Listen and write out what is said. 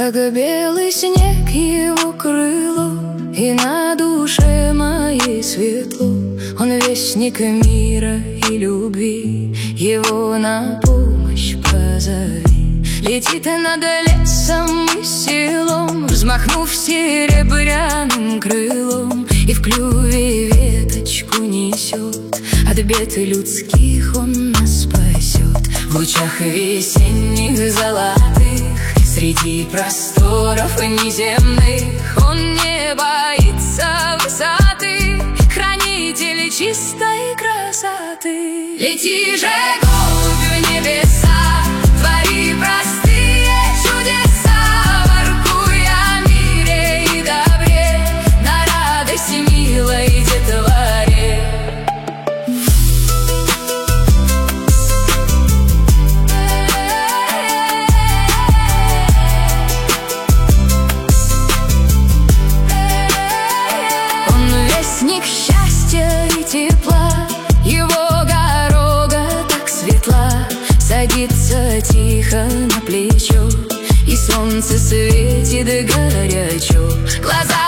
как белый снег его крыло, и на душе моей светло. Он вестник мира и любви, его на помощь позови. Летит над лесом и селом, взмахнув серебряным крылом, и в клюве веточку несет. От бед людских он нас спасет. В лучах весенних золотых, среди просторов неземных, он не боится высоты, хранитель чистой красоты. Лети же, голубь, в небеса, твори простые чудеса, воркуя о мире и добре, на радость милой детворе. Вестник счастья и тепла, его дорога так светла. Садится тихо на плечо, и солнце светит горячо. Глаза